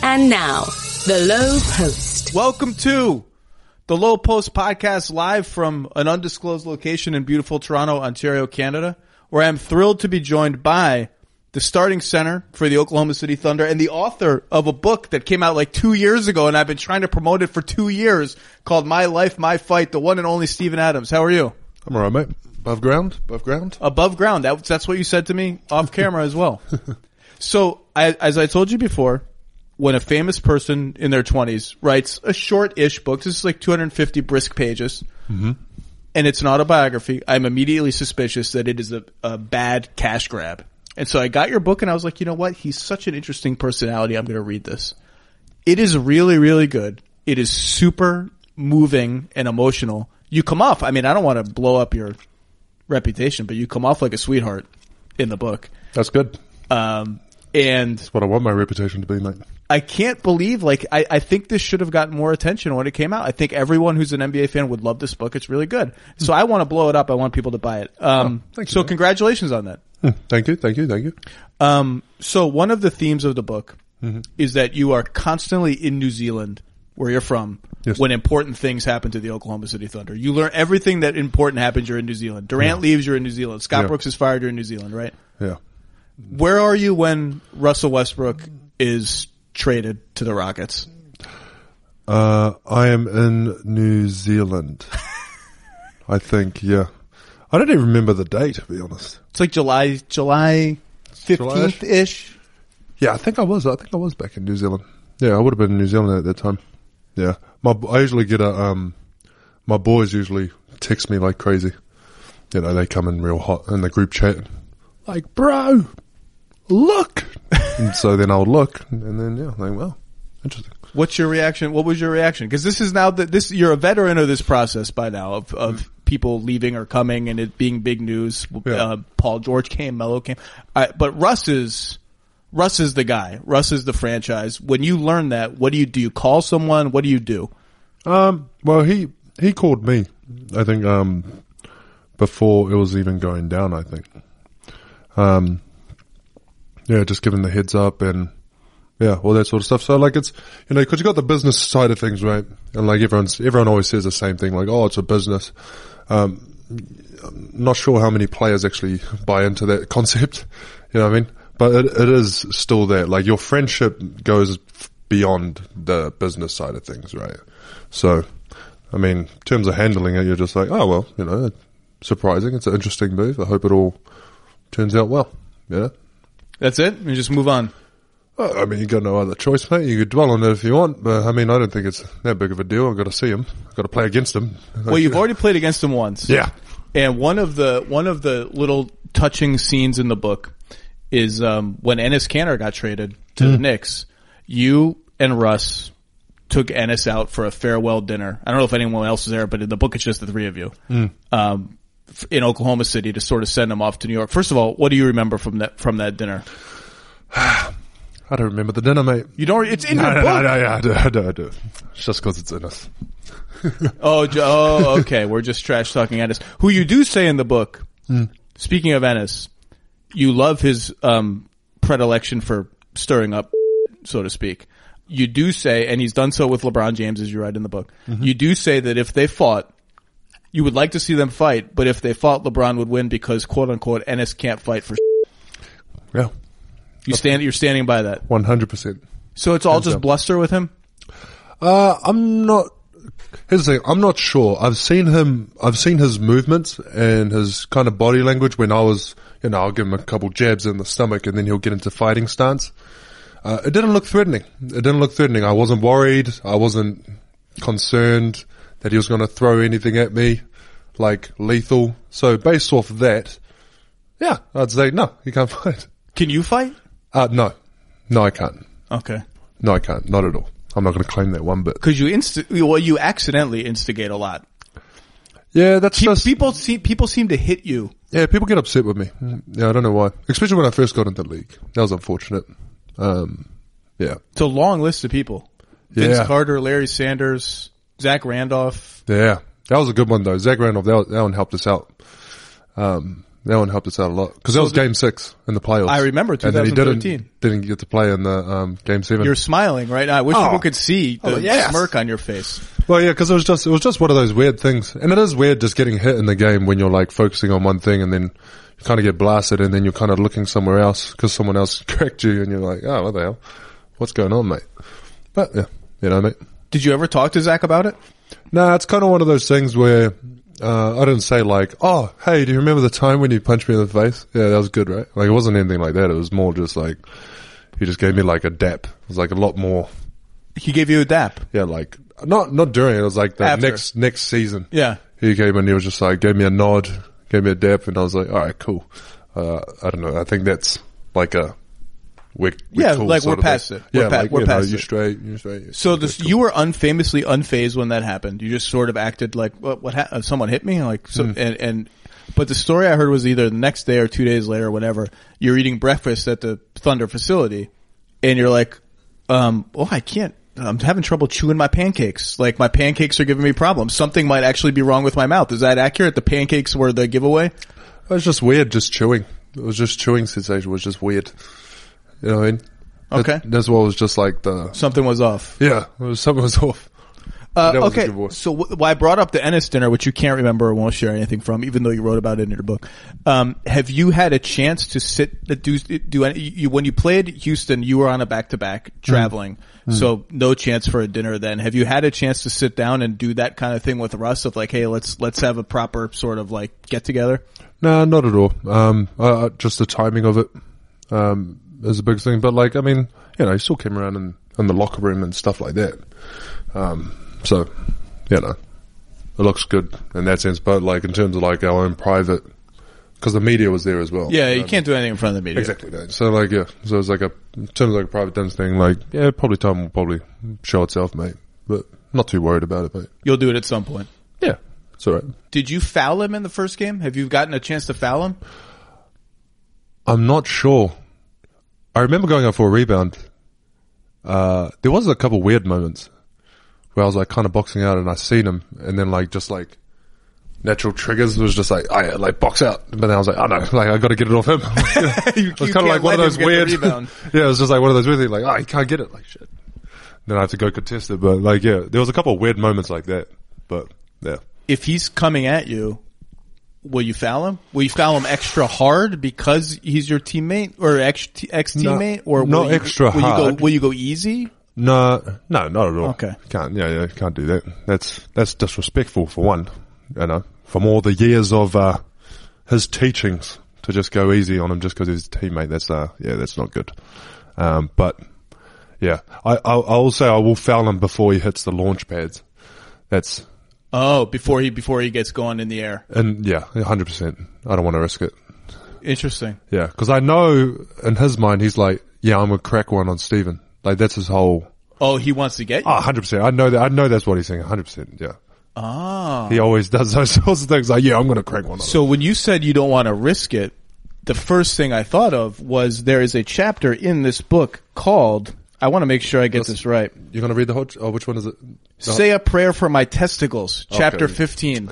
And now, The Low Post. Welcome to The Low Post podcast, live from an undisclosed location in beautiful Toronto, Ontario, Canada, where I'm thrilled to be joined by the starting center for the Oklahoma City Thunder and the author of a book that came out like 2 years ago, and I've been trying to promote it for 2 years, called My Life, My Fight, the one and only Steven Adams. How are you? I'm all right, mate. Above ground? Above ground. That's what you said to me off camera as well. So, as I told you before, when a famous person in their 20s writes a short-ish book, this is like 250 brisk pages, and it's an autobiography, I'm immediately suspicious that it is a bad cash grab. And so I got your book and I was like, you know what? He's such an interesting personality. I'm going to read this. It is really, really good. It is super moving and emotional. You come off, I mean, I don't want to blow up your reputation, but you come off like a sweetheart in the book. That's good. And That's what I want my reputation to be, mate. I can't believe, like, I think this should have gotten more attention when it came out. I think everyone who's an NBA fan would love this book. It's really good. So I want to blow it up. I want people to buy it. Thank you, man. Congratulations on that. Thank you. So one of the themes of the book is that you are constantly in New Zealand, where you're from, yes, when important things happen to the Oklahoma City Thunder. You learn everything that important happens, you're in New Zealand. Durant leaves, you're in New Zealand. Scott Brooks is fired, you're in New Zealand, right? Yeah. Where are you when Russell Westbrook is traded to the Rockets? I am in New Zealand. I think, yeah. I don't even remember the date, to be honest. It's like July 15th-ish? Yeah, I think I was back in New Zealand. Yeah, I would have been in New Zealand at that time. Yeah. I usually get my boys usually text me like crazy. You know, they come in real hot in the group chat. Like, bro, look. And so then I'll look and then, yeah, like, well, interesting. What's your reaction? What was your reaction? Because this is now you're a veteran of this process by now of people leaving or coming and it being big news. Yeah. Paul George came, Melo came. But Russ is the guy. Russ is the franchise. When you learn that, what do you do? You call someone? What do you do? Well, he called me, I think, before it was even going down, I think. Yeah, just giving the heads up and, yeah, all that sort of stuff. So, like, it's, you know, because you got the business side of things, right? And, like, everyone always says the same thing, like, oh, it's a business. I'm not sure how many players actually buy into that concept, you know what I mean? But it is still there. Like, your friendship goes beyond the business side of things, right? So, I mean, in terms of handling it, you're just like, oh, well, you know, surprising. It's an interesting move. I hope it all turns out well, you know? That's it? You just move on? Well, I mean, you got no other choice, mate. You could dwell on it if you want, but I mean, I don't think it's that big of a deal. I've got to see him. I've got to play against him. Well, you've already played against him once. Yeah. And one of the little touching scenes in the book is when Enes Kanter got traded to the Knicks. You and Russ took Enes out for a farewell dinner. I don't know if anyone else was there, but in the book it's just the three of you. In Oklahoma City to sort of send him off to New York. First of all, what do you remember from that dinner? I don't remember the dinner, mate. You don't? It's in your book. No, I do. It's just because it's in us. Oh, okay. We're just trash talking Ennis. Who you do say in the book, speaking of Ennis, you love his predilection for stirring up, so to speak. You do say, and he's done so with LeBron James, as you write in the book, you do say that if they fought, you would like to see them fight, but if they fought, LeBron would win because, quote unquote, Ennis can't fight for Yeah. You're standing by that. 100%. So it's all just bluster with him? I'm not, here's the thing, I'm not sure. I've seen his movements and his kind of body language when I was, you know, I'll give him a couple jabs in the stomach and then he'll get into fighting stance. It didn't look threatening. I wasn't worried. I wasn't concerned that he was going to throw anything at me, like lethal. So based off of that, yeah, I'd say no, he can't fight. Can you fight? No, I can't. Okay. No, I can't. Not at all. I'm not going to claim that one bit. Because you accidentally instigate a lot. Yeah, that's just people seem to hit you. Yeah, people get upset with me. Yeah, I don't know why. Especially when I first got into the league. That was unfortunate. Yeah. It's a long list of people. Vince Carter, Larry Sanders, Zach Randolph. Yeah. That was a good one though. Zach Randolph, that one helped us out. That one helped us out a lot. Because that was Game 6 in the playoffs. I remember And then he 2013. didn't get to play in the Game 7. You're smiling right now. I wish people could see the yes. smirk on your face. Well, yeah, because it was just one of those weird things. And it is weird just getting hit in the game when you're like focusing on one thing and then you kind of get blasted and then you're kind of looking somewhere else because someone else cracked you and you're like, oh, what the hell? What's going on, mate? But yeah, mate. Did you ever talk to Zach about it? No, it's kind of one of those things where I didn't say like, oh, hey, do you remember the time when you punched me in the face? Yeah, that was good, right? Like, it wasn't anything like that. It was more just like, he just gave me like a dap. It was like a lot more. He gave you a dap. Yeah, like, not during it. It was like the After. next season. Yeah. He came and he was just like, gave me a nod, gave me a dap, and I was like, all right, cool. I don't know. I think that's like a, we're cool like sort we're of past thing. it. Yeah, We're like, past you're it. straight. So That's cool. you were unfamously unfazed when that happened. You just sort of acted like, someone hit me? Like, but the story I heard was either the next day or 2 days later, whatever, you're eating breakfast at the Thunder facility and you're like, I can't, I'm having trouble chewing my pancakes. Like, my pancakes are giving me problems. Something might actually be wrong with my mouth. Is that accurate? The pancakes were the giveaway? It was just weird, just chewing. It was just chewing sensation was just weird. You know what I mean? Okay. That's what was just like Something was off. yeah, something was off. That was a Okay, good voice. so I brought up the Ennis dinner, which you can't remember or won't share anything from, even though you wrote about it in your book. Have you had a chance to when you played Houston, you were on a back-to-back traveling, so no chance for a dinner then. Have you had a chance to sit down and do that kind of thing with Russ of like, hey, let's have a proper sort of like get-together? No, not at all. Just the timing of it is a big thing. But like, I mean, you know, he still came around in the locker room and stuff like that. So, you know, it looks good in that sense. But like in terms of like our own private, because the media was there as well. Yeah, you can't do anything in front of the media. Exactly that. So like, yeah. So it's like in terms of like a private dance thing, like, yeah, probably time will probably show itself, mate. But not too worried about it, mate. You'll do it at some point. Yeah, it's alright. Did you foul him in the first game? Have you gotten a chance to foul him? I'm not sure. I remember going up for a rebound. There was a couple weird moments where I was like kind of boxing out and I seen him and then like just like natural triggers was just like, I like box out. But then I was like, oh no, like I got to get it off him. It was kind of like one of those weird, yeah, it was just like one of those weird things like, oh, you can't get it. Like shit. Then I have to go contest it. But like, yeah, there was a couple of weird moments like that. But yeah. If he's coming at you, will you foul him? Will you foul him extra hard because he's your teammate or ex-teammate? Or not extra hard. Will you go easy? No, not at all. Okay. Can't do that. That's disrespectful for one, you know, from all the years of, his teachings to just go easy on him just because he's a teammate. That's not good. But yeah, I will say I will foul him before he hits the launch pads. That's, before he gets going in the air. and yeah, 100%. I don't want to risk it. Interesting. Yeah. Cause I know in his mind, he's like, yeah, I'm going to crack one on Steven. Like that's his whole, Oh, he wants to get you? 100%. I know that. I know that's what he's saying. 100%. Yeah. Ah. He always does those sorts of things. Like, yeah, I'm going to crack one on him. So when you said you don't want to risk it, the first thing I thought of was there is a chapter in this book called, I want to make sure I get this right. You're going to read the whole, which one is it? Say a Prayer for My Testicles, chapter 15.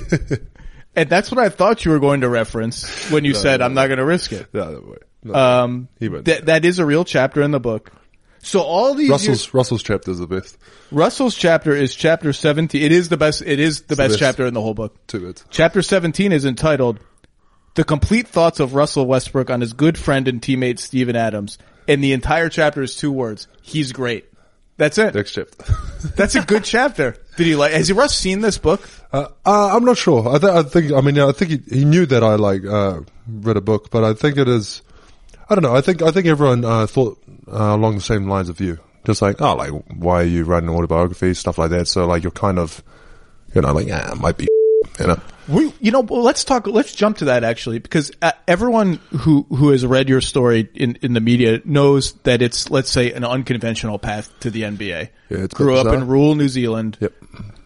And that's what I thought you were going to reference when you said, I'm not going to risk it. No, wait. No, he won't. That is a real chapter in the book. So all these Russell's chapter is the best. Russell's chapter is chapter 17. It is the best best. chapter in the whole book. 2 bits. Chapter 17 is entitled The Complete Thoughts of Russell Westbrook on His Good Friend and Teammate Steven Adams. And the entire chapter is 2 words. He's great. That's it. Next chapter. That's a good chapter. Has Russ seen this book? I'm not sure. I think he knew that I read a book, but I think it is, I don't know. I think everyone, thought, along the same lines of you. Just like, oh, like, why are you writing an autobiography? Stuff like that. So like, you're kind of, you know, like, yeah, it might be, you know. Let's jump to that actually, because everyone who has read your story in the media knows that it's, let's say, an unconventional path to the NBA. Yeah, it's grew up bizarre. in rural New Zealand. Yep.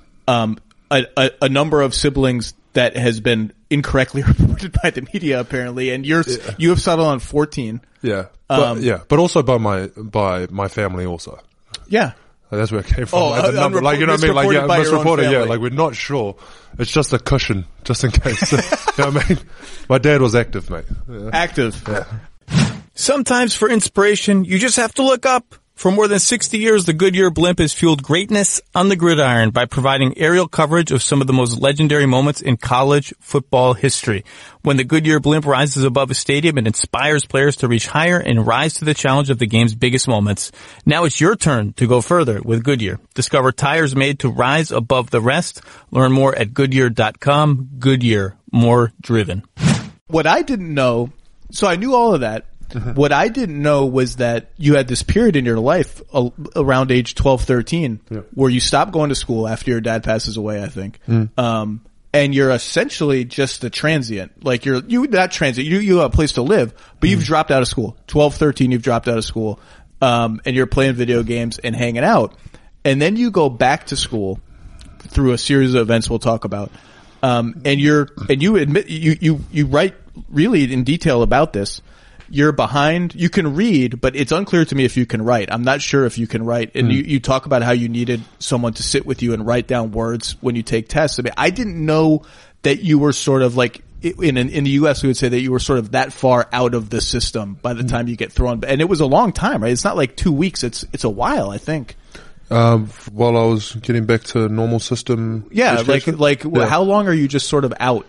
A number of siblings that has been incorrectly reported by the media apparently, and you have settled on 14. Yeah. But also by my family also. Yeah. That's where it came from. Oh, Like, the number, like, you know what I mean? Like, misreported yeah, by your own misreported, yeah. family. Like, we're not sure. It's just a cushion, just in case. You know what I mean? My dad was active, mate. Yeah. Active. Yeah. Sometimes for inspiration, you just have to look up. For more than 60 years, the Goodyear blimp has fueled greatness on the gridiron by providing aerial coverage of some of the most legendary moments in college football history. When the Goodyear blimp rises above a stadium, it inspires players to reach higher and rise to the challenge of the game's biggest moments. Now it's your turn to go further with Goodyear. Discover tires made to rise above the rest. Learn more at Goodyear.com. Goodyear, more driven. What I didn't know, so I knew all of that. What I didn't know was that you had this period in your life around age 12, 13 where you stopped going to school after your dad passes away, I think. And you're essentially just a transient. Like you not transient, you have a place to live, but you've dropped out of school. 12, 13, you've dropped out of school. And you're playing video games and hanging out. And then you go back to school through a series of events we'll talk about. And you admit, you write really in detail about this. You're behind. You can read, but it's unclear to me if you can write. I'm not sure if you can write. And you talk about how you needed someone to sit with you and write down words when you take tests. I mean, I didn't know that you were sort of like in the U.S. we would say that you were sort of that far out of the system by the time you get thrown. And it was a long time, right? It's not like 2 weeks. It's a while, I think. While I was getting back to normal system. Yeah, Yeah. how long are you just sort of out?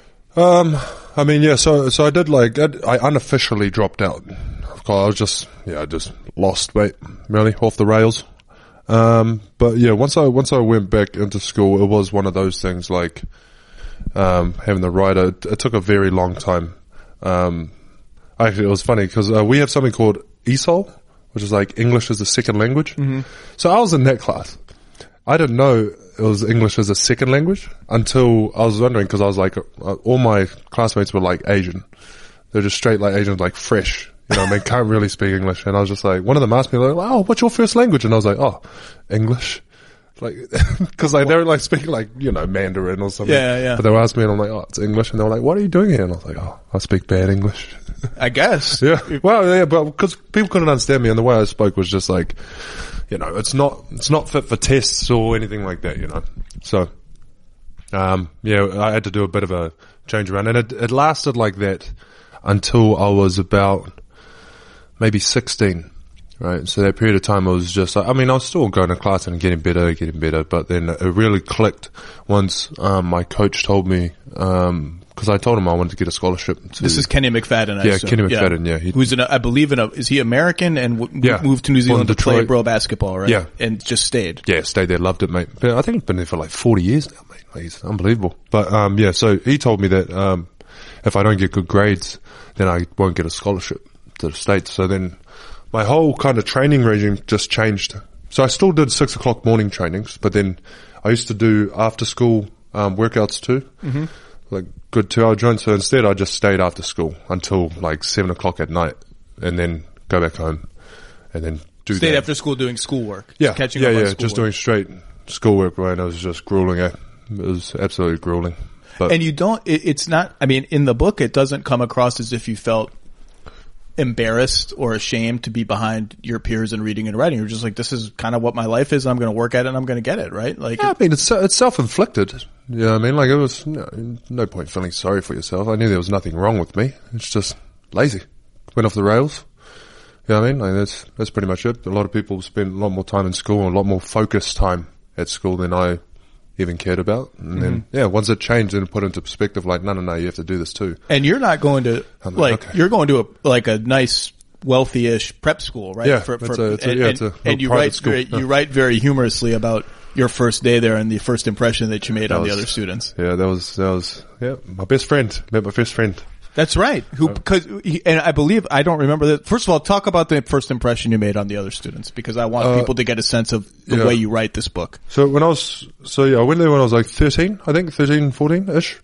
I mean, yeah, so I did I unofficially dropped out. I was just lost, mate, really, off the rails. But yeah, once I went back into school, it was one of those things like, having the writer, it took a very long time. Actually, it was funny because, we have something called ESOL, which is like English as a second language. So I was in that class. I didn't know it was English as a second language until I was wondering, because I was like, all my classmates were like Asian. They're just straight like Asian, like fresh. You know, can't really speak English. And I was just like, one of them asked me like, oh, what's your first language? And I was like, oh, English. Like, cause like, they were like speaking like, you know, Mandarin or something. Yeah. But they were asking me and I'm like, oh, it's English. And they were like, what are you doing here? And I was like, oh, I speak bad English. I guess. Yeah. Well, yeah, but because people couldn't understand me and the way I spoke was just like, you know, it's not fit for tests or anything like that, you know. So, yeah, I had to do a bit of a change around, and it lasted like that until I was about maybe 16, right? So that period of time I was just, I mean, I was still going to class and getting better, but then it really clicked once, my coach told me, because I told him I wanted to get a scholarship. This is Kenny McFadden, I assume. Kenny McFadden, yeah. Who's I believe is he American and Yeah. moved to New Zealand to play Detroit. pro basketball, right? Yeah. And just stayed. Yeah, stayed there, loved it, mate. But I think he's been there for like 40 years now, mate. Like, he's unbelievable. But, yeah, so he told me that, if I don't get good grades, then I won't get a scholarship to the States. So then my whole kind of training regime just changed. So I still did 6 o'clock morning trainings, but then I used to do after school, workouts too. Like good 2-hour joints. So instead I just stayed after school until like 7 o'clock at night and then go back home and then do Stayed that. after school doing schoolwork. Yeah. Just catching up on schoolwork. Just doing straight schoolwork, right? It was just grueling. It was absolutely grueling. But And you don't, it's not, I mean, in the book, it doesn't come across as if you felt embarrassed or ashamed to be behind your peers in reading and writing. You're just like, this is kind of what my life is. I'm going to work at it and I'm going to get it, right? Like, yeah, I mean, it's self-inflicted. You know what I mean? Like, it was no point feeling sorry for yourself. I knew there was nothing wrong with me. It's just lazy. Went off the rails. You know what I mean? Like, that's pretty much it. A lot of people spend a lot more time in school and a lot more focused time at school than I even cared about. And then, yeah, once it changed and put into perspective, like, no, you have to do this too. and you're not going to, I'm like, like, okay. you're going to a nice, wealthy-ish prep school, right? Yeah, For, it's a and you private write, school. you write very humorously about your first day there and the first impression that you made on the other students. Yeah, that was, yeah, my best friend. Met my best friend. That's right. And I believe, I don't remember that. First of all, talk about the first impression you made on the other students, because I want people to get a sense of the way you write this book. So I went there when I was like 13, 14-ish.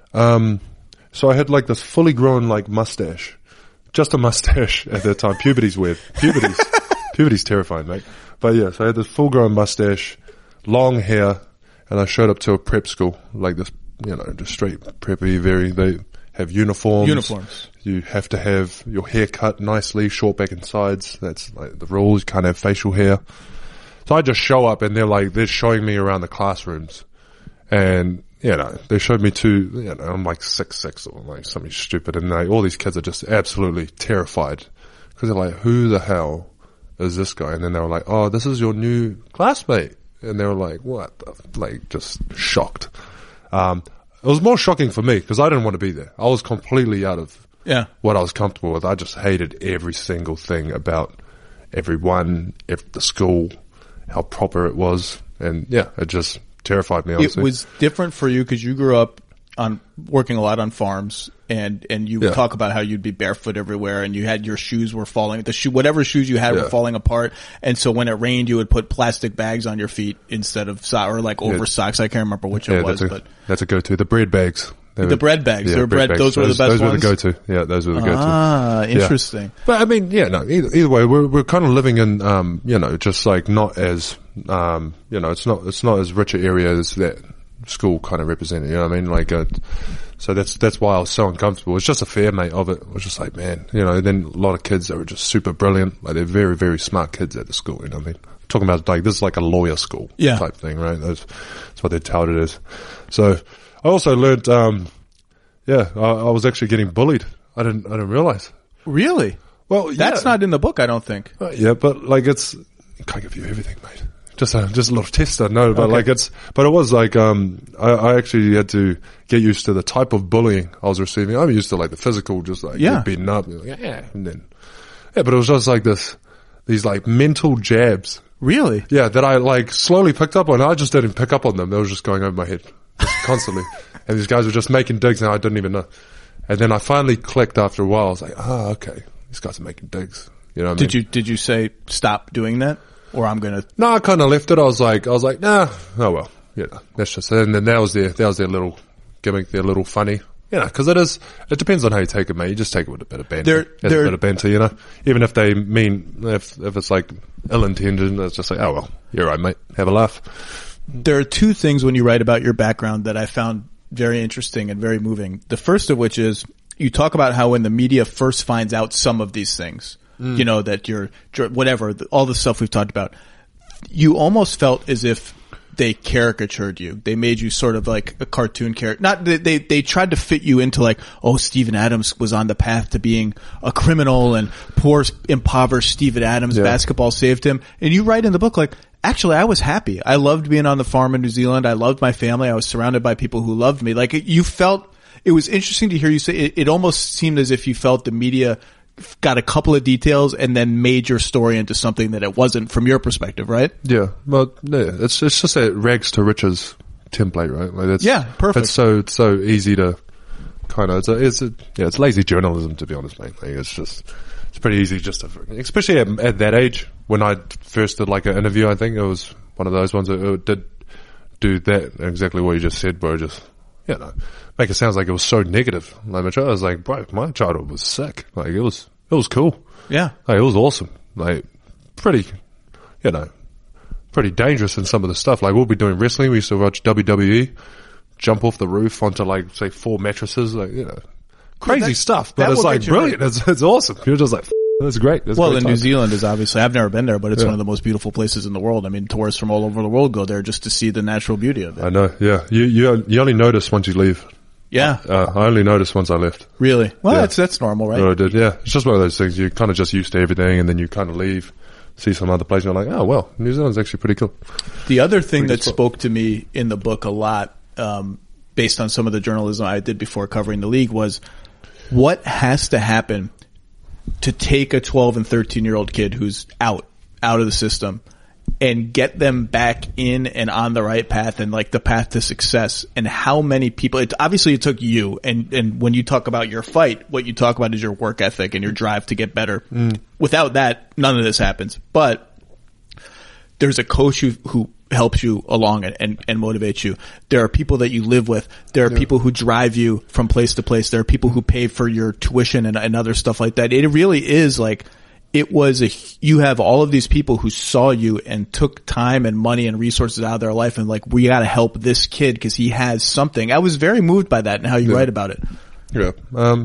So I had like this fully grown like mustache. Just a mustache at that time. Puberty's weird. Puberty's terrifying, mate. But yeah, so I had this full grown mustache, long hair, and I showed up to a prep school, like this, you know, just straight preppy, they have uniforms. You have to have your hair cut nicely, short back and sides. That's like the rules. You can't have facial hair. So I just show up and they're showing me around the classrooms. And, they showed me I'm like 6'6" or like something stupid. And all these kids are just absolutely terrified. Cause they're like, who the hell is this guy? And then they were like, oh, this is your new classmate. And they were like, what? Just shocked. It was more shocking for me because I didn't want to be there. I was completely out of what I was comfortable with. I just hated every single thing about everyone, the school, how proper it was. And it just terrified me, honestly. It was different for you because you grew up working a lot on farms, and you would talk about how you'd be barefoot everywhere, and you had your shoes were falling. Whatever shoes you had were falling apart, and so when it rained, you would put plastic bags on your feet instead of over socks. I can't remember which it was, but that's a go-to. The bread bags. The bread bags. They were bread. Those were the best ones. Those were the go-to. Yeah, those were the go-to. Ah, interesting. Yeah. But I mean, either way, we're kind of living in, just like not as, it's not as rich an area as that school kind of represented. You know what I mean? So that's why I was so uncomfortable. It's just a fair mate of it. It was just like, man, then a lot of kids that were just super brilliant. Like they're very, very smart kids at the school. You know what I mean? Talking about this is like a lawyer school type thing, right? That's what they touted it as. So I also learned, I was actually getting bullied. I didn't realize. Really? Well, that's not in the book, I don't think. But it can't give you everything, mate. Just a little test, I know, but but it was like, I actually had to get used to the type of bullying I was receiving. I'm used to like the physical, just like get beaten up, and then, but it was just like these like mental jabs. Really? Yeah, that I like slowly picked up on. I just didn't pick up on them. They were just going over my head just constantly. And these guys were just making digs and I didn't even know. And then I finally clicked after a while. I was like, okay. These guys are making digs. You know what I mean? Did you say stop doing that? Or I'm gonna... No, I kind of left it. I was like, nah, oh well. That's just it. And then that was their little gimmick, their little funny. Cause it depends on how you take it, mate. You just take it with a bit of banter. A bit of banter, Even if they mean, if it's like ill-intended, it's just like, oh well, you're right, mate. Have a laugh. There are two things when you write about your background that I found very interesting and very moving. The first of which is you talk about how when the media first finds out some of these things, that you're whatever, all the stuff we've talked about, you almost felt as if they caricatured you. They made you sort of like a cartoon character. Not they tried to fit you into like, oh, Steven Adams was on the path to being a criminal and poor impoverished Steven Adams basketball saved him. And you write in the book like, actually, I was happy. I loved being on the farm in New Zealand. I loved my family. I was surrounded by people who loved me. Like you felt, it was interesting to hear you say it almost seemed as if you felt the media got a couple of details and then made your story into something that it wasn't from your perspective, right? Yeah. Well, it's just a rags to riches template, right? Like that's, perfect. It's so easy to kind of, it's lazy journalism, to be honest, mate. Like it's pretty easy just to, especially at that age when I first did like an interview, I think it was one of those ones that did do that, exactly what you just said, bro. Just, make it sound like it was so negative. Like I was like, bro, my childhood was sick. Like it was cool. Yeah. Like it was awesome. Like pretty dangerous in some of the stuff. Like we'll be doing wrestling. We used to watch WWE, jump off the roof onto like, say 4 mattresses, like, crazy stuff, but it's like brilliant. It's awesome. You're just like, that's great. That's well, New Zealand is obviously, I've never been there, but it's one of the most beautiful places in the world. I mean, tourists from all over the world go there just to see the natural beauty of it. I know. Yeah. You only notice once you leave. Yeah. I only noticed once I left. Really? Well, that's normal, right? No, I did. Yeah. It's just one of those things. You're kind of just used to everything and then you kind of leave, see some other place and you're like, oh, well, New Zealand's actually pretty cool. The other thing that spoke to me in the book a lot, based on some of the journalism I did before covering the league was what has to happen to take a 12 and 13-year-old kid who's out of the system and get them back in and on the right path and like the path to success, and how many people, obviously it took you, and when you talk about your fight, what you talk about is your work ethic and your drive to get better. Without that, none of this happens. But there's a coach who helps you along and motivates you. There are people that you live with. There are people who drive you from place to place. There are people who pay for your tuition and other stuff like that. It really is like, you have all of these people who saw you and took time and money and resources out of their life and like, we gotta help this kid because he has something. I was very moved by that and how you write about it. Yeah.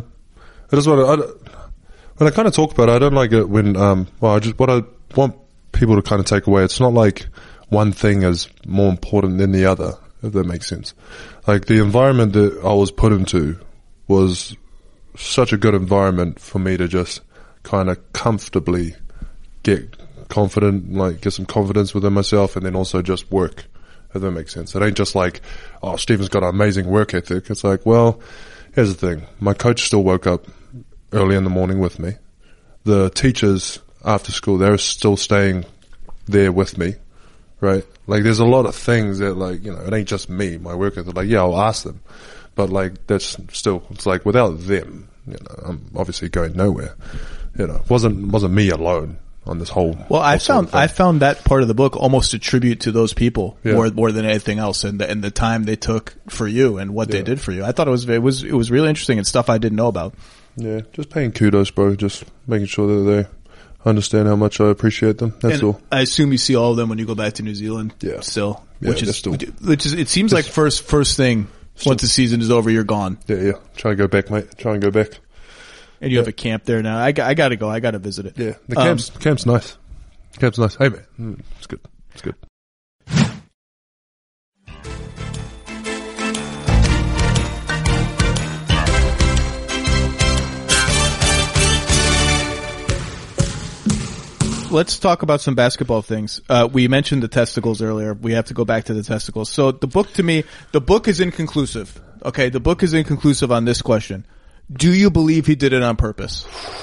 I just when I kind of talk about it, I don't like it when, what I want people to kind of take away. It's not like one thing is more important than the other, if that makes sense. Like the environment that I was put into was such a good environment for me to just kind of comfortably get confident, like get some confidence within myself, and then also just work, if that makes sense. It ain't just like, oh, Stephen's got an amazing work ethic. It's like, well, here's the thing. My coach still woke up early in the morning with me. The teachers after school, they're still staying there with me, right? Like there's a lot of things that like, you know, it ain't just me, my work ethic. Like, yeah, I'll ask them. But like, that's still, it's like without them, you know, I'm obviously going nowhere. You know, it wasn't me alone on this whole. Well, I found that part of the book almost a tribute to those people more than anything else, and the time they took for you and what they did for you. I thought it was really interesting and stuff I didn't know about. Yeah, just paying kudos, bro. Just making sure that they understand how much I appreciate them. That's all. I assume you see all of them when you go back to New Zealand. Yeah, still, yeah, which is it seems like first thing once the season is over, you're gone. Yeah. Try and go back, mate. Try and go back. And you have a camp there now. I gotta go. I gotta visit it. Yeah, the camp's nice. Camp's nice. Hey man, it's good. It's good. Let's talk about some basketball things. We mentioned the testicles earlier. We have to go back to the testicles. So the book, to me, the book is inconclusive. Okay, the book is inconclusive on this question. Do you believe he did it on purpose?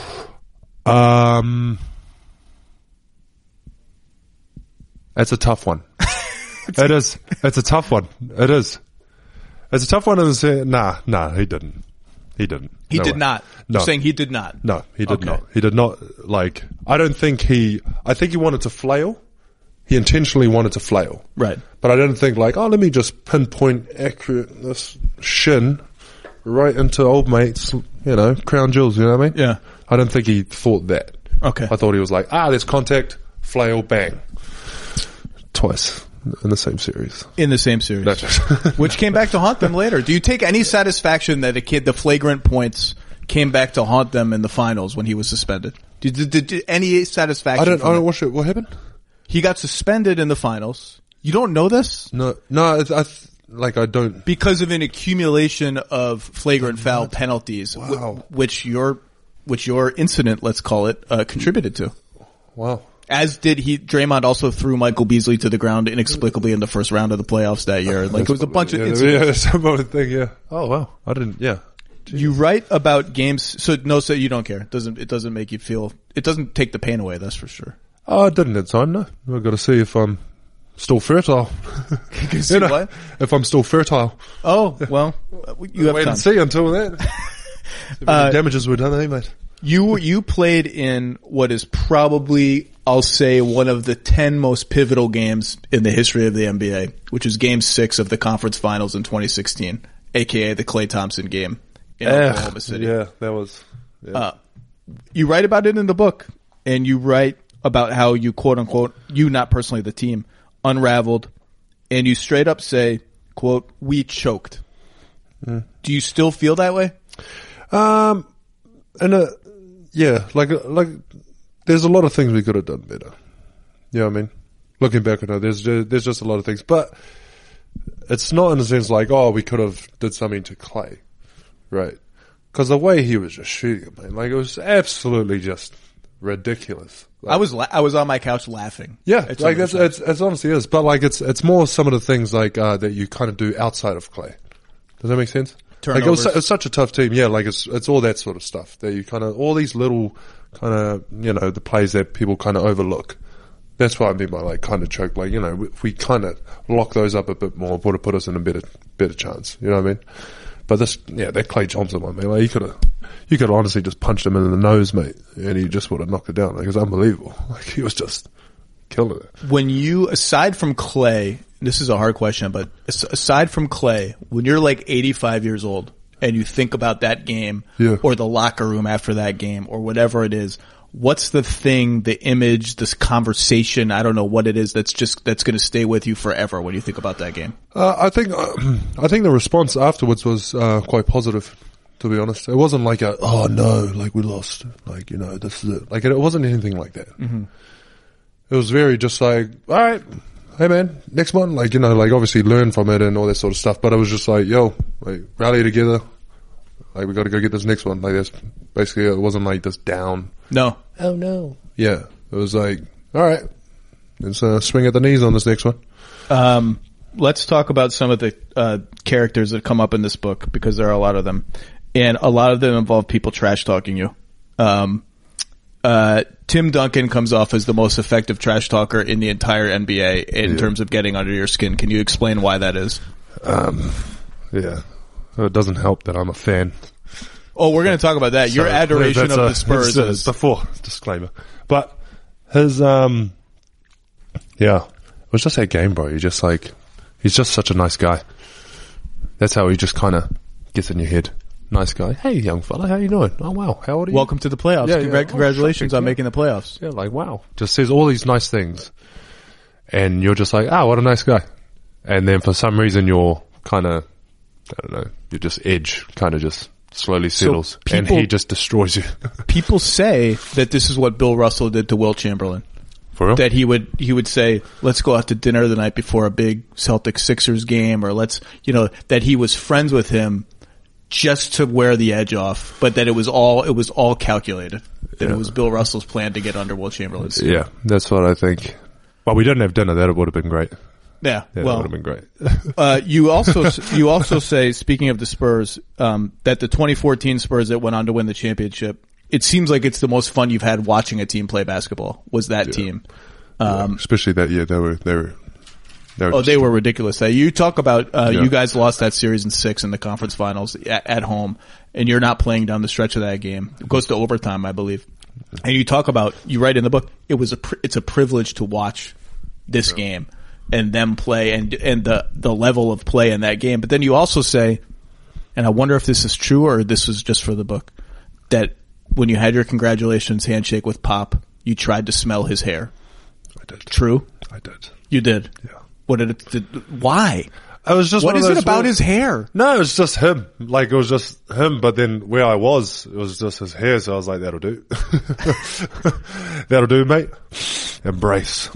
It's a tough one. It is. It's a tough one. It is. It's a tough one to say, nah, he didn't. He didn't. He did not. No. You're saying he did not? No, he did not. He did not, like, I think he wanted to flail. He intentionally wanted to flail. Right. But I didn't think like, oh, let me just pinpoint accurate this shin right into old mate's, you know, crown jewels, you know what I mean? Yeah. I don't think he thought that. Okay. I thought he was like, there's contact, flail, bang. Twice in the same series. In the same series. That's right. Which came back to haunt them later. Do you take any satisfaction that the flagrant points came back to haunt them in the finals when he was suspended? Did any satisfaction? I don't watch it. What happened? He got suspended in the finals. You don't know this? No, I don't. Because of an accumulation of flagrant foul penalties, wow. which your incident, let's call it, contributed to. Wow. As did Draymond also threw Michael Beasley to the ground inexplicably in the first round of the playoffs that year. Like, it was a bunch of incidents. Yeah, that's about the thing, yeah. Oh, wow. I didn't, yeah. Jeez. You write about games, so you don't care. It doesn't make you feel, it doesn't take the pain away, that's for sure. Oh, I didn't at the time, no. I've got to see if I'm still fertile. See what? If I'm still fertile. Oh, well, you have wait time. And see until then. If any damages were done, mate. You played in what is probably, I'll say, one of the 10 most pivotal games in the history of the NBA, which is Game 6 of the conference finals in 2016, aka the Klay Thompson game in Oklahoma City. Yeah, that was. Yeah. You write about it in the book, and you write about how you, quote unquote, you, not personally, the team, unraveled, and you straight up say, quote, we choked. Do you still feel that way? Yeah, like there's a lot of things we could have done better. You know what I mean? Looking back at it, there's just a lot of things, but it's not in the sense like, oh, we could have did something to Klay, right? Because the way he was just shooting it, man, like it was absolutely just ridiculous. Like, I was on my couch laughing. Yeah, like it's honestly is, but like it's more some of the things like that you kind of do outside of Klay. Does that make sense? Turnovers. Like it was such a tough team, yeah. Like it's all that sort of stuff that you kind of all these little kind of the plays that people kind of overlook. That's what I mean by like kind of choke. Like if we kind of lock those up a bit more, would have put us in a better chance. You know what I mean? But that Klay Thompson one, man, like you could honestly just punched him in the nose, mate, and he just would have knocked it down. Like it was unbelievable. Like he was just killing it. When you, aside from Klay, this is a hard question, but aside from Klay, when you're like 85 years old and you think about that game or the locker room after that game or whatever it is, what's the thing, the image, this conversation, I don't know what it is that's going to stay with you forever when you think about that game? I think the response afterwards was quite positive, to be honest. It wasn't like oh no, like we lost, like this is it. Like it wasn't anything like that. Mm-hmm. it was very just like, all right, hey man, next one, like, you know, like obviously learn from it and all that sort of stuff. But it was just like, yo, like rally together. Like, we got to go get this next one. Like, that's basically, it wasn't like this down. No. Oh no. Yeah. It was like, all right, let's swing at the knees on this next one. Let's talk about some of the characters that come up in this book, because there are a lot of them. And a lot of them involve people trash talking you. Tim Duncan comes off as the most effective trash talker in the entire NBA in terms of getting under your skin. Can you explain why that is? Yeah. It doesn't help that I'm a fan. Oh, we're going to talk about that. Your adoration of the Spurs is before disclaimer. But his, it was just that game, bro. He's just such a nice guy. That's how he just kind of gets in your head. Nice guy. Hey, young fella, how you doing? Oh, wow. How old are you? Welcome to the playoffs. Yeah. Congratulations on making the playoffs. Yeah, like, wow. Just says all these nice things. And you're just like, what a nice guy. And then for some reason you're kind of, I don't know, your just edge kind of just slowly settles. And he just destroys you. People say that this is what Bill Russell did to Wilt Chamberlain. For real? That he would say, let's go out to dinner the night before a big Celtics-Sixers game, or that he was friends with him just to wear the edge off, but that it was all calculated. That it was Bill Russell's plan to get under Wilt Chamberlain's skin. Yeah, that's what I think. Well, we didn't have dinner. That would have been great. Yeah, that would have been great. You also say, speaking of the Spurs, that the 2014 Spurs that went on to win the championship, it seems like it's the most fun you've had watching a team play basketball. Was that team? Especially that year, they were ridiculous. You talk about you guys lost that series in 6 in the conference finals at home, and you're not playing down the stretch of that game. It goes to overtime, I believe. And you talk about, you write in the book, it's a privilege to watch this game and them play and the level of play in that game. But then you also say, and I wonder if this is true or this was just for the book, that when you had your congratulations handshake with Pop, you tried to smell his hair. I did. True? I did. You did? Yeah. Why? I was just what is it about his hair? No, it was just him. Like, it was just him, but then where I was, it was just his hair, so I was like, that'll do. That'll do, mate. Embrace.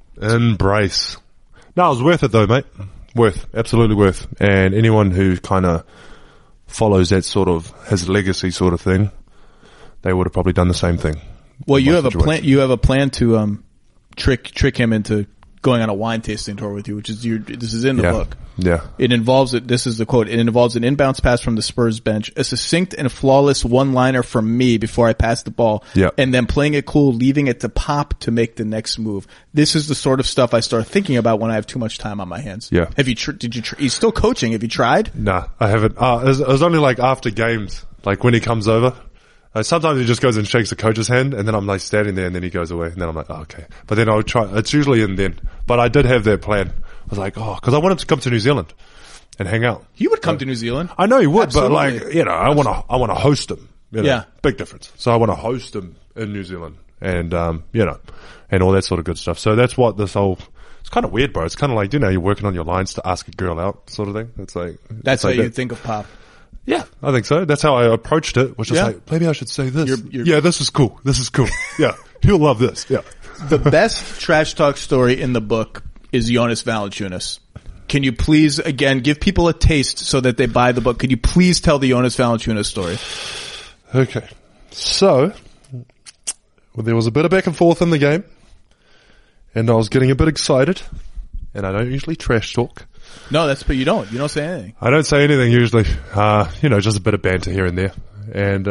No, it was worth it though, mate. Absolutely worth. And anyone who kind of follows that sort of, his legacy sort of thing, they would have probably done the same thing. Well, you have a plan to, trick him into going on a wine tasting tour with you, which is this is in the book. Yeah. It involves this is the quote, it involves an inbounds pass from the Spurs bench, a succinct and flawless one-liner from me before I pass the ball, and then playing it cool, leaving it to Pop to make the next move. This is the sort of stuff I start thinking about when I have too much time on my hands. Yeah. Have you, he's still coaching. Have you tried? Nah, I haven't. It was only like after games, like when he comes over. Sometimes he just goes and shakes the coach's hand, and then I'm like standing there, and then he goes away, and then I'm like, oh, okay. But then I'll try. It's usually in then. But I did have that plan. I was like, because I want him to come to New Zealand and hang out. He would come to New Zealand. I know he would, Absolutely. but like, I want to host him. Yeah, big difference. So I want to host him in New Zealand, and and all that sort of good stuff. So that's what this whole. It's kind of weird, bro. It's kind of like, you're working on your lines to ask a girl out, sort of thing. It's like that's how you think of Pop. Yeah, I think so. That's how I approached it, which is like, maybe I should say this. This is cool. Yeah, he'll love this. Yeah. The best trash talk story in the book is Jonas Valanciunas. Can you please, again, give people a taste so that they buy the book? Could you please tell the Jonas Valanciunas story? Okay. So, there was a bit of back and forth in the game, and I was getting a bit excited, and I don't usually trash talk. No, but you don't. You don't say anything. I don't say anything usually. Just a bit of banter here and there. And,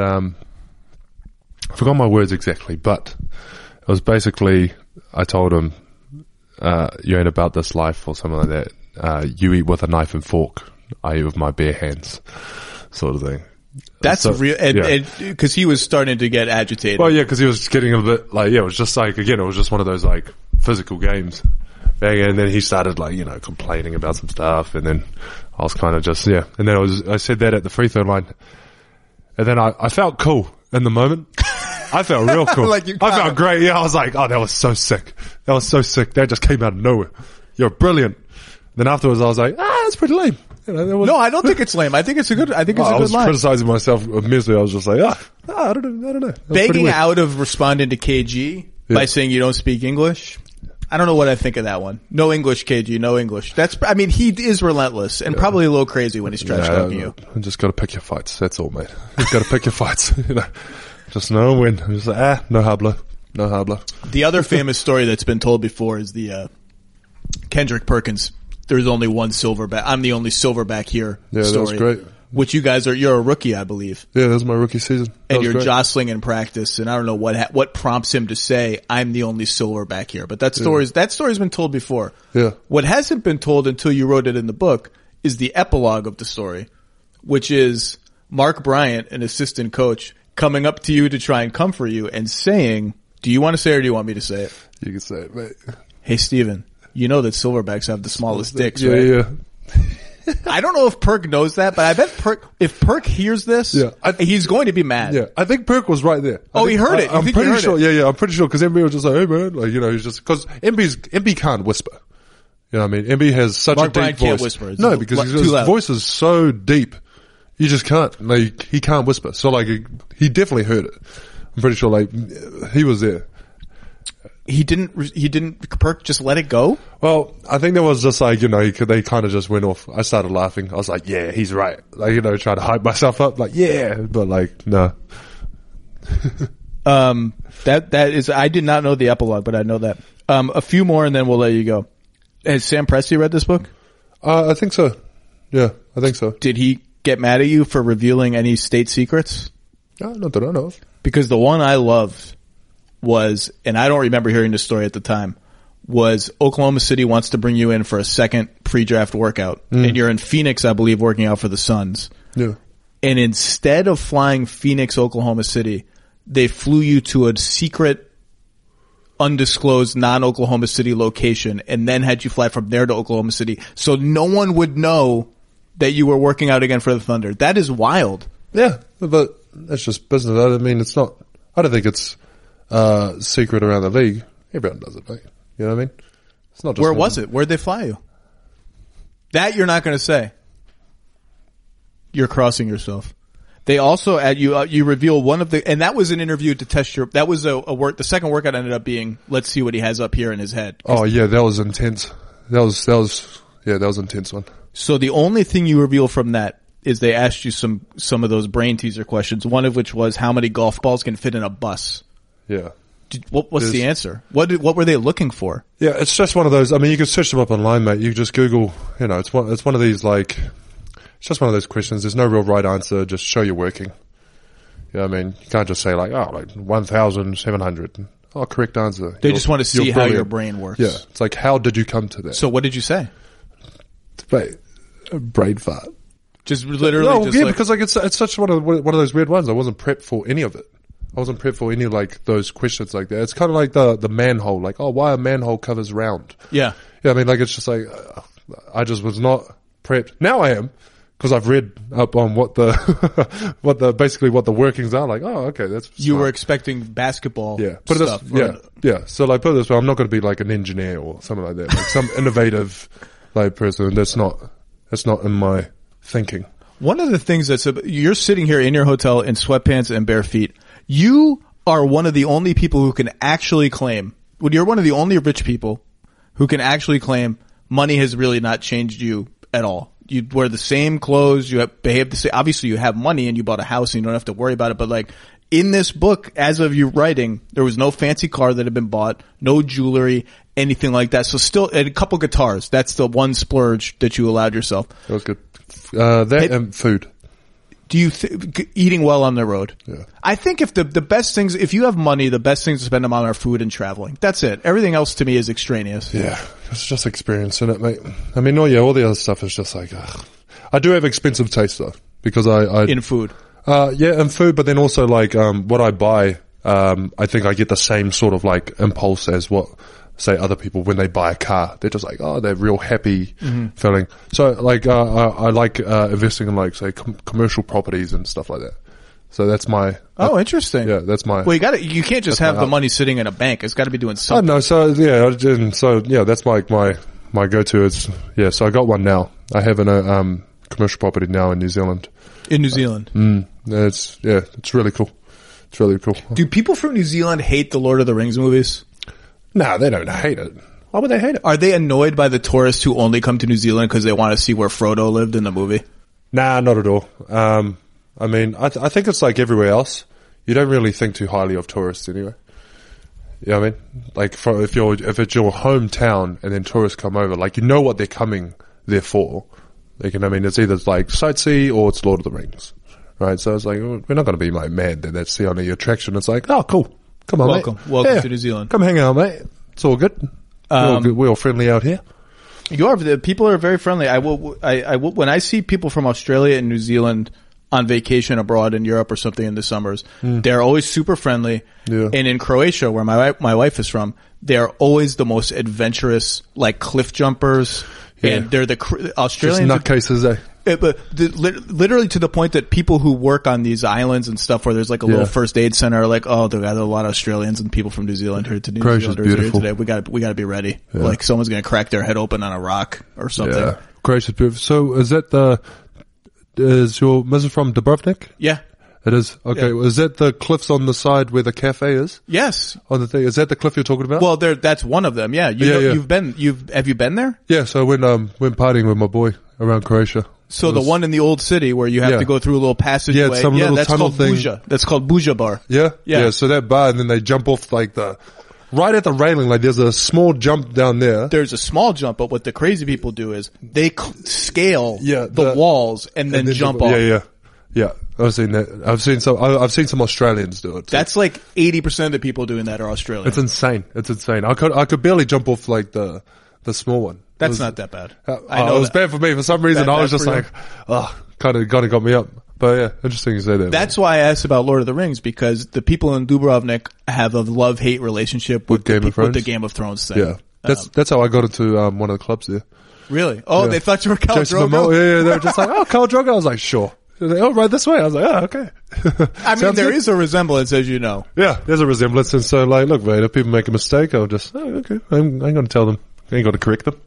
I forgot my words exactly, but it was basically, I told him, you ain't about this life or something like that. You eat with a knife and fork. I eat with my bare hands, sort of thing. That's real, because he was starting to get agitated. Well, yeah, because he was getting a bit like, it was just like, again, it was just one of those like physical games. And then he started like, complaining about some stuff, and then I was kind of just, and then I said that at the free throw line, and then I felt cool in the moment. I felt real cool. I felt great. Yeah, I was like, oh, that was so sick. That just came out of nowhere. You're brilliant. Then afterwards I was like, that's pretty lame. No, I don't think it's lame. I think it's a good line. I was criticizing myself immensely. I was just like, I don't know. Begging out of responding to KG by saying you don't speak English I don't know what I think of that one. No English, KG, no English. I mean, he is relentless and probably a little crazy when he's trash talking you. You just got to pick your fights. That's all, mate. You've got to pick your fights. Just know when. Just like, no habla. No habla. The other famous story that's been told before is the Kendrick Perkins. There's only one silverback. I'm the only silverback here. Yeah, story, that was great. Which you're a rookie, I believe. Yeah, that was my rookie season. And you're jostling in practice, and I don't know what prompts him to say, I'm the only silverback here. But that story's been told before. Yeah. What hasn't been told until you wrote it in the book is the epilogue of the story, which is Mark Bryant, an assistant coach, coming up to you to try and comfort you and saying, do you want to say it or do you want me to say it? You can say it, mate. Hey, Steven, you know that silverbacks have the smallest dicks, yeah, right? Yeah. I don't know if Perk knows that, but I bet if Perk hears this, he's going to be mad. Yeah, I think Perk was right there. He heard it. I'm pretty sure. Yeah, I'm pretty sure because MB was just like, hey man, like, you know, he's just, because MB can't whisper. You know what I mean? MB has such Mark a deep Bryant voice. can't whisper. No, because his voice is so deep. You just can't. Like, he can't whisper. So like, he definitely heard it. I'm pretty sure like, he was there. He didn't, Perk just let it go? Well, I think there was just like, you know, they kind of just went off. I started laughing. I was like, yeah, he's right. Like, you know, trying to hype myself up. Like, yeah, but like, no. That is, I did not know the epilogue, but I know that. A few more and then we'll let you go. Has Sam Presti read this book? I think so. Yeah, I think so. Did he get mad at you for revealing any state secrets? No, not that I know of. Because the one I loved was, and I don't remember hearing this story at the time, was Oklahoma City wants to bring you in for a second pre-draft workout. And you're in Phoenix, I believe, working out for the Suns. Yeah. And instead of flying Phoenix, Oklahoma City, they flew you to a secret, undisclosed, non-Oklahoma City location and then had you fly from there to Oklahoma City. So no one would know that you were working out again for the Thunder. That is wild. Yeah, but that's just business. I mean, it's not, I don't think it's secret around the league. Everyone does it, mate. You know what I mean? It's not just Where was it? Where'd they fly you? That you're not going to say. You're crossing yourself. They also you reveal one of the, and that was an interview to test your, that was a work, the second workout ended up being, let's see what he has up here in his head. Oh yeah, that was intense. That was intense one. So the only thing you reveal from that is they asked you some of those brain teaser questions, one of which was how many golf balls can fit in a bus? Yeah. What's the answer? What were they looking for? Yeah, it's just one of those. I mean, you can search them up online, mate. You just Google. You know, it's one of these like. It's just one of those questions. There's no real right answer. Just show you're working. You know what I mean? You can't just say like, oh, like 1,700. Oh, correct answer. They just want to see how your brain works. Yeah, it's like, how did you come to that? So what did you say? Mate, a brain fart. Just literally. Because like it's such one of those weird ones. I wasn't prepped for any of it. I wasn't prepped for any like those questions like that. It's kind of like the manhole, like, oh, why are manhole covers round? Yeah. Yeah, I mean, like, it's just like, I just was not prepped. Now I am, because I've read up on what the basically what the workings are. Like, oh, okay, that's you smart. were expecting basketball. Yeah. Stuff. Yeah. So like, put it this way, I'm not going to be like an engineer or something like that, like some innovative like person. That's not in my thinking. One of the things you're sitting here in your hotel in sweatpants and bare feet. You are one of the only people who can actually claim, you're one of the only rich people who can actually claim money has really not changed you at all. You wear the same clothes, you behave the same, obviously you have money and you bought a house and you don't have to worry about it, but like in this book, as of you writing, there was no fancy car that had been bought, no jewelry, anything like that. So still, and a couple guitars, that's the one splurge that you allowed yourself. That was good. And food. Do you eating well on the road? Yeah. I think if the best things, if you have money, the best things to spend them on are food and traveling. That's it. Everything else to me is extraneous. Yeah. It's just experience in it, mate. I mean, all the other stuff is just like, ugh. I do have expensive taste though, because I in food. Yeah, in food, but then also like, what I buy, I think I get the same sort of like impulse as what, say, other people when they buy a car. They're just like, oh, they're real happy feeling. So like, I like, investing in like, say, commercial properties and stuff like that. So that's my. Oh, interesting. Yeah, that's my. Well, you can't just have the money sitting in a bank. It's got to be doing something. No, so yeah, that's like my go-to is, yeah, so I got one now. I have a, commercial property now in New Zealand. In New Zealand? It's really cool. It's really cool. Do people from New Zealand hate the Lord of the Rings movies? No, they don't hate it. Why would they hate it? Are they annoyed by the tourists who only come to New Zealand because they want to see where Frodo lived in the movie? Nah, not at all. I mean, I think it's like everywhere else. You don't really think too highly of tourists anyway. You know what I mean? Like, if it's your hometown and then tourists come over, like, you know what they're coming there for. Like, I mean, it's either like sightsee or it's Lord of the Rings. Right? So it's like, we're not going to be like mad that that's the only attraction. It's like, oh, cool. Come on, Welcome mate. to New Zealand. Come hang out, mate. It's all good. We're all friendly out here. The people are very friendly. I will, when I see people from Australia and New Zealand on vacation abroad in Europe or something in the summers, they're always super friendly. Yeah. And in Croatia, where my wife is from, they're always the most adventurous, like cliff jumpers. Yeah. And they're the Australians. Just nutcases, eh? But literally to the point that people who work on these islands and stuff where there's like a little first aid center are like, oh, there are a lot of Australians and people from New Zealand here to New Croatia's Zealanders here beautiful. today. We got to be ready. Yeah. Like someone's going to crack their head open on a rock or something. Yeah. Croatia's beautiful. So is that is your Mrs. from Dubrovnik? Yeah. It is. Okay. Yeah. Is that the cliffs on the side where the cafe is? Yes. On the thing. Is that the cliff you're talking about? Well, that's one of them. Yeah. Have you been there? Yeah. So when partying with my boy around Croatia. So the one in the old city where you have to go through a little passageway. Yeah, some little that's tunnel called thing. Buja. That's called Buja Bar. Yeah? Yeah. So that bar, and then they jump off like right at the railing, like there's a small jump down there. There's a small jump, but what the crazy people do is they scale the walls and then jump off. Yeah. I've seen that. I've seen some Australians do it. That's like 80% of the people doing that are Australian. It's insane. I could barely jump off like the small one. That's not that bad. I know it was bad for me for some reason. I was just like, kind of got me up. But yeah, interesting you say that. That's why I asked about Lord of the Rings, because the people in Dubrovnik have a love-hate relationship with the Game of Thrones thing. Yeah. That's how I got into one of the clubs there. Really? Oh, they thought you were Khal Drogo? Yeah, they were just like, oh, Khal Drogo. I was like, sure. They're like, oh, right this way. I was like, oh, okay. I mean, there is a resemblance, as you know. Yeah, there's a resemblance. And so, like, look, mate, if people make a mistake, I'll just, okay, I ain't going to tell them. I ain't going to correct them.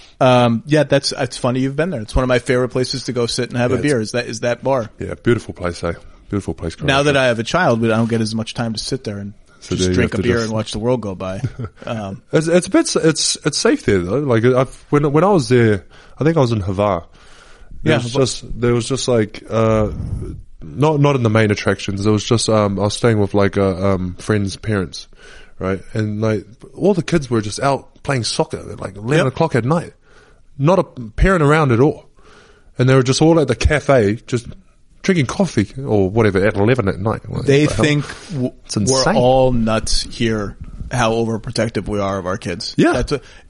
It's funny you've been there. It's one of my favorite places to go sit and have a beer. Is that bar? Yeah, beautiful place, eh? Beautiful place. Croatia. Now that I have a child, I don't get as much time to sit there and just drink a beer and watch the world go by. It's safe there though. Like when I was there, I think I was in Hvar. There was just like not in the main attractions. There was just I was staying with like a friend's parents, right? And like all the kids were just out playing soccer at like 11 o'clock at night. Not a parent around at all. And they were just all at the cafe, just drinking coffee or whatever at 11 at night. Like, they think we're all nuts here, how overprotective we are of our kids. Yeah.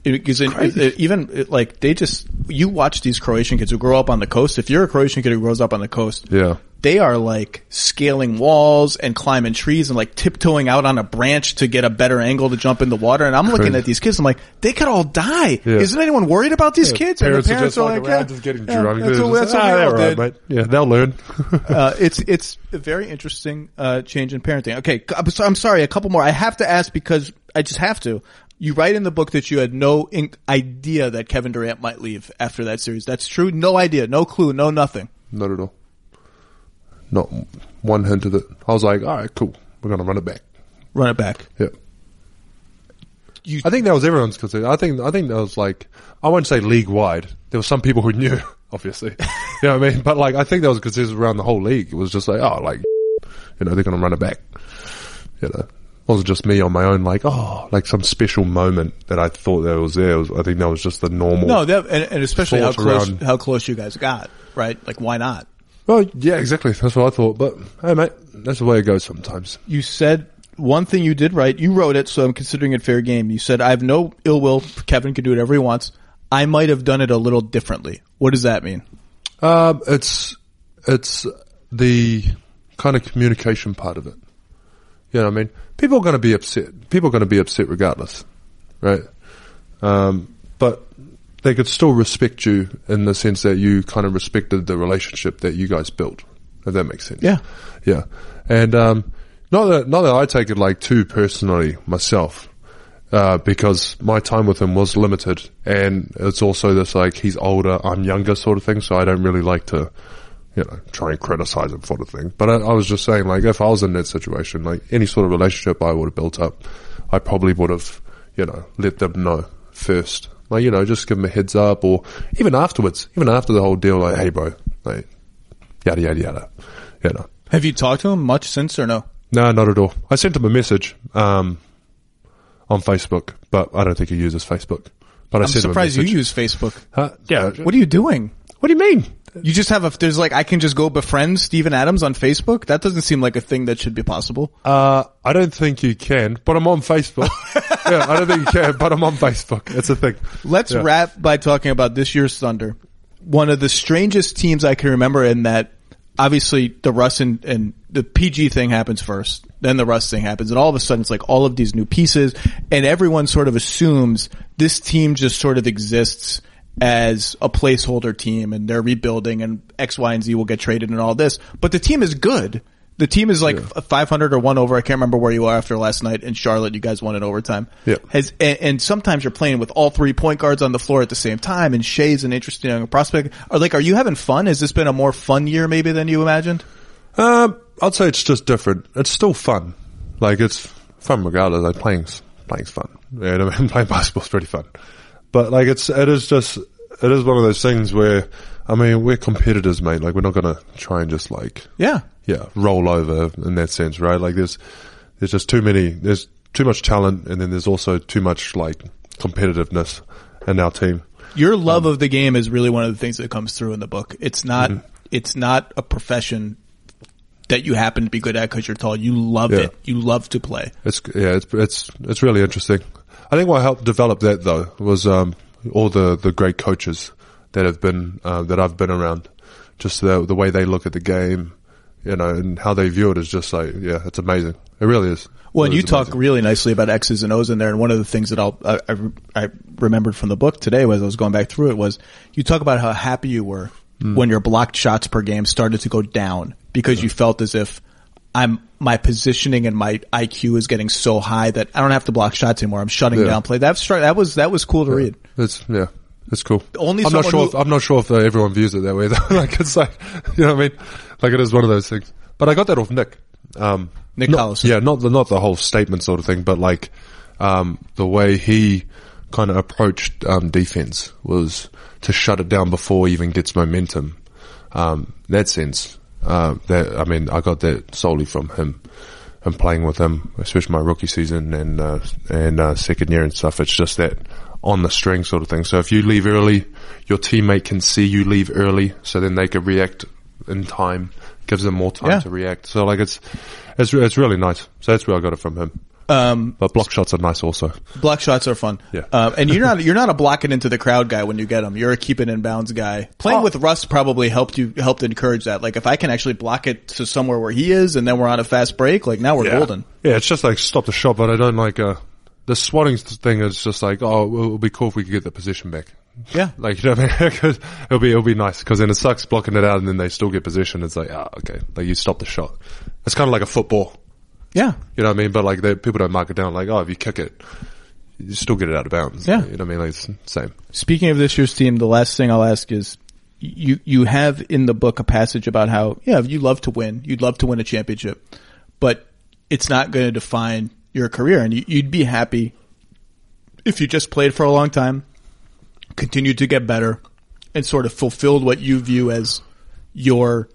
You watch these Croatian kids who grow up on the coast. If you're a Croatian kid who grows up on the coast, they are like scaling walls and climbing trees and like tiptoeing out on a branch to get a better angle to jump in the water. And I'm looking at these kids, I'm like, they could all die. Yeah. Isn't anyone worried about these kids? Parents and the parents are just like just getting drunk. That's what we all did. Mate. Yeah, they'll learn. It's a very interesting change in parenting. Okay, so I'm sorry, a couple more. I have to ask because I just have to. You write in the book that you had no idea that Kevin Durant might leave after that series. That's true? No idea, no clue, no nothing. Not at all. Not one hint of it. I was like, all right, cool. We're going to run it back. Run it back. Yeah. I think that was everyone's concern. I think that was like, I won't say league wide. There were some people who knew, obviously. You know what I mean? But like, I think that was consensus around the whole league. It was just like, oh, like, they're going to run it back. It wasn't just me on my own, like, like some special moment that I thought that was there. I think that was just the normal. No, and especially how close you guys got, right? Like, why not? Well, yeah, exactly. That's what I thought. But hey, mate, that's the way it goes sometimes. You said one thing you did right. You wrote it, so I'm considering it fair game. You said, I have no ill will. Kevin can do whatever he wants. I might have done it a little differently. What does that mean? It's the kind of communication part of it. You know what I mean? People are going to be upset. People are going to be upset regardless, right? But they could still respect you in the sense that you kind of respected the relationship that you guys built, if that makes sense. Yeah. Yeah. And, not that I take it like too personally myself, because my time with him was limited, and it's also this like, he's older, I'm younger sort of thing, so I don't really like to, try and criticize him for the thing. But I was just saying, like, if I was in that situation, like any sort of relationship I would have built up, I probably would have, let them know first. Like, you know, just give them a heads up, or even afterwards, even after the whole deal, like, hey bro, like, yada, yada, yada. You know. Have you talked to him much since or no? No, not at all. I sent him a message, on Facebook, but I don't think he uses Facebook. But I'm surprised you use Facebook. Yeah. What are you doing? What do you mean? You just have there's like, I can just go befriend Steven Adams on Facebook? That doesn't seem like a thing that should be possible. I don't think you can, but I'm on Facebook. Yeah, I don't think you can, but I'm on Facebook. It's a thing. Let's wrap by talking about this year's Thunder. One of the strangest teams I can remember, in that obviously the Russ and the PG thing happens first, then the Russ thing happens, and all of a sudden it's like all of these new pieces, and everyone sort of assumes this team just sort of exists as a placeholder team, and they're rebuilding, and X, Y, and Z will get traded and all this. But the team is good. The team is like 500 or 1 over. I can't remember where you are after last night in Charlotte. You guys won in overtime. Yeah. And sometimes you're playing with all 3 point guards on the floor at the same time, and Shea's an interesting young prospect. Are you having fun? Has this been a more fun year maybe than you imagined? I'd say it's just different. It's still fun. Like, it's fun regardless. Like, playing's fun. Yeah, I mean, playing basketball's pretty fun. But like, it is one of those things where, I mean, we're competitors, mate. Like, we're not gonna try and just like, roll over in that sense, right? Like, there's just there's too much talent, and then there's also too much like competitiveness in our team. Your love of the game is really one of the things that comes through in the book. It's not a profession that you happen to be good at because you're tall. You love it. You love to play. It's really interesting. I think what helped develop that though was all the great coaches that have been that I've been around. Just the way they look at the game, you know, and how they view it is just like, it's amazing. It really is. Well, and you talk really nicely about X's and O's in there, and one of the things that I remembered from the book today as I was going back through it was you talk about how happy you were when your blocked shots per game started to go down because you felt as if my positioning and my IQ is getting so high that I don't have to block shots anymore. I'm shutting down play. That was cool to read. It's cool. I'm not sure if everyone views it that way though. Like, it's like, you know what I mean? Like, it is one of those things. But I got that off Nick. Nick Collison. Yeah, not the whole statement sort of thing, but like, the way he kind of approached, defense was to shut it down before it even gets momentum. That sense, I got that solely from him and playing with him, especially my rookie season and second year and stuff. It's just that on the string sort of thing. So if you leave early, your teammate can see you leave early, so then they can react in time, gives them more time to react. So like, it's really nice. So that's where I got it from him. But block shots are nice also. Block shots are fun. Yeah. And you're not a block it into the crowd guy when you get them. You're a keep it in bounds guy. Playing with Russ probably helped encourage that. Like, if I can actually block it to somewhere where he is, and then we're on a fast break, like, now we're golden. Yeah, it's just like stop the shot, but I don't like, the swatting thing is just like, it'll be cool if we could get the position back. Yeah. Like, you know what I mean? 'Cause it'll be nice, cause then it sucks blocking it out and then they still get position. It's like, okay. Like, you stop the shot. It's kind of like a football. Yeah. You know what I mean? But like, people don't mark it down like, if you kick it, you still get it out of bounds. Yeah. You know what I mean? Like, it's the same. Speaking of this year's team, the last thing I'll ask is, you have in the book a passage about how, you love to win. You'd love to win a championship, but it's not going to define your career. And you'd be happy if you just played for a long time, continued to get better, and sort of fulfilled what you view as your,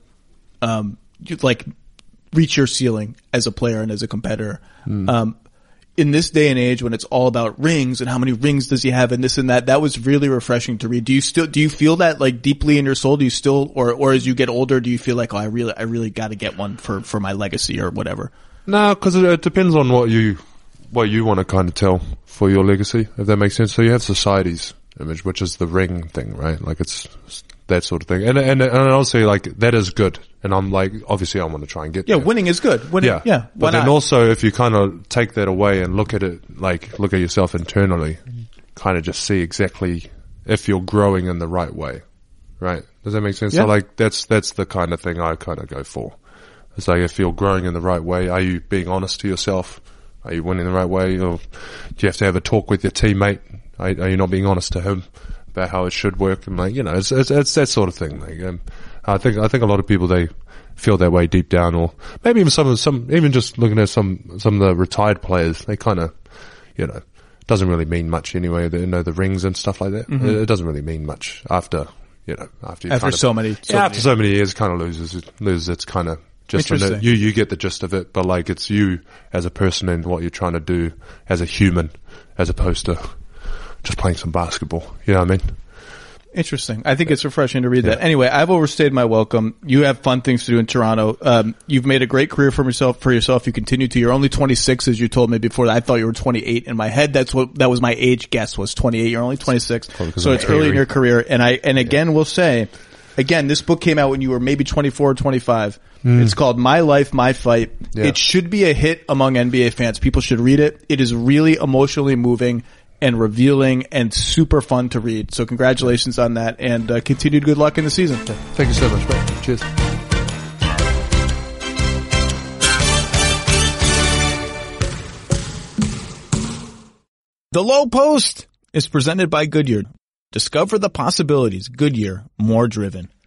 reach your ceiling as a player and as a competitor. In this day and age when it's all about rings and how many rings does he have and this and that was really refreshing to read. Do you feel that like deeply in your soul? Do you still, or as you get older, do you feel like, I really got to get one for my legacy or whatever? No, cause it depends on what you want to kind of tell for your legacy, if that makes sense. So you have society's image, which is the ring thing, right? Like, it's that sort of thing. And honestly, like, that is good. And I'm like, obviously I want to try and get there. Winning is good. But then also, if you kind of take that away and look at it, like, look at yourself internally, kind of just see exactly if you're growing in the right way, right? Does that make sense? Yeah. So like, that's the kind of thing I kind of go for. It's like, if you're growing in the right way, are you being honest to yourself? Are you winning the right way? Or do you have to have a talk with your teammate? Are you not being honest to him about how it should work? And like, it's that sort of thing. Like, I think a lot of people, they feel that way deep down, or maybe even even just looking at some of the retired players, they kind of, doesn't really mean much anyway. The rings and stuff like that. It doesn't really mean much after so many years, kind of loses its kind of just you get the gist of it, but like it's you as a person and what you're trying to do as a human, as opposed to just playing some basketball. You know what I mean? Interesting. I think it's refreshing to read that. Anyway, I've overstayed my welcome. You have fun things to do in Toronto. You've made a great career for yourself. You continue to. You're only 26, as you told me before. I thought you were 28 in my head. That was my age guess, was 28. You're only 26. So it's early in your career. And again, we'll say, this book came out when you were maybe 24 or 25. It's called My Life, My Fight. Yeah. It should be a hit among NBA fans. People should read it. It is really emotionally moving and revealing and super fun to read. So congratulations on that, and continued good luck in the season. Thank you so much, mate. Cheers. The Low Post is presented by Goodyear. Discover the possibilities. Goodyear, more driven.